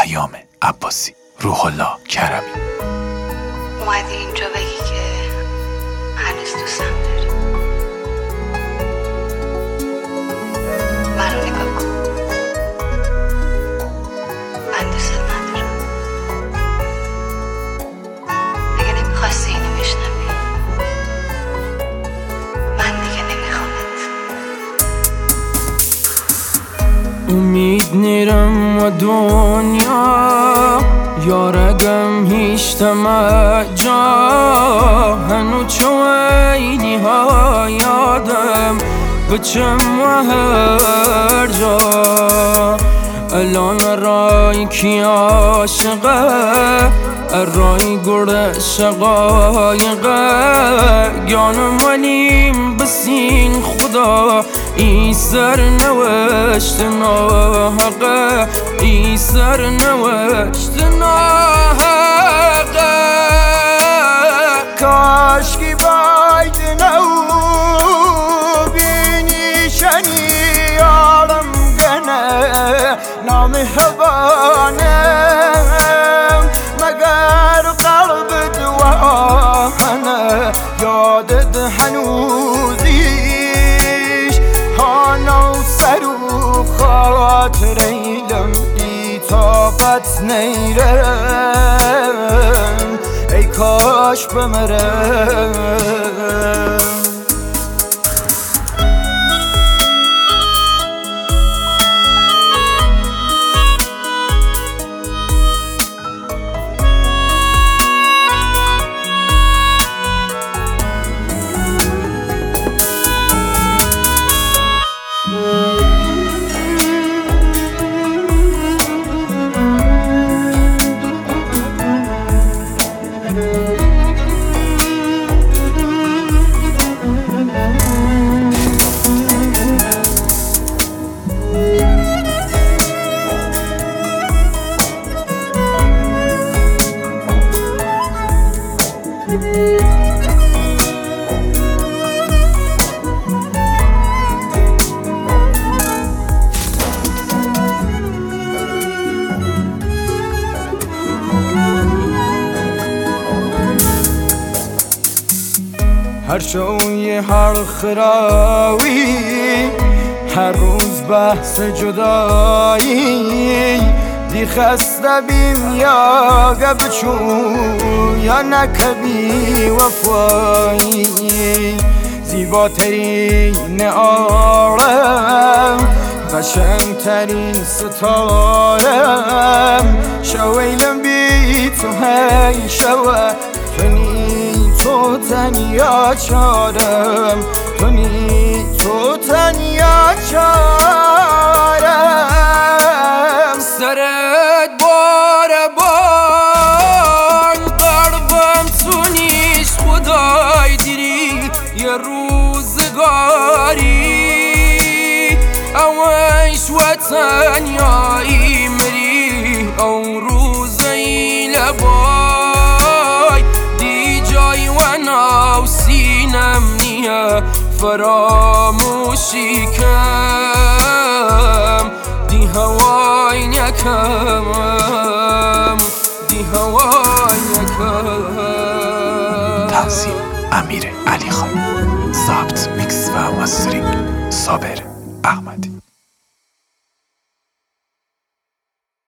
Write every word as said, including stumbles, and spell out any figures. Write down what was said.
پیام عباسی، روح الله کرمی. اومدی اینجا بگی که هنوز دوستم داری. منو نگاه کن، من دوست ندارم. اگه نمیخواستی اینو بشنوی، من دیگه نمیخوامت. امید نیرم و دنیا یارگم هیچ تمجا هنو چوینی ها یادم بچم و هر جا الان رای کی عاشقه رای گرد شقایقه گانم ولیم بسین خدا ای سر نوشت ناحقه ای سر نوشت ناحقه کاش کی باید نو بینی شنی عالم گنه نامهربانم مگر قلب دواهنه یادت هنوزیش هانا و سر و خاطر ایلم ای طاقت نیرم ای کاش بمرم. هر شوی هر خراوی هر روز بحث جدایی دی خسته بیم یا گبچو یا نکبی وفایی زیباترین عالم قشنگترین ستارم شویلم بی تو هی شوه تو تنیا چارم تونی تو تنیا چارم سرت بار بار قلبم تو نیست خدای دیری یه روزگاری اوش و تنیایی مری اون روزی لبای دی جای و ناو سینم نیه فراموشی کم دی هوای نکم دی هوای نکم. تنظیم امیر علی خان، ضبط میکس و مسترینگ صابر احمدی.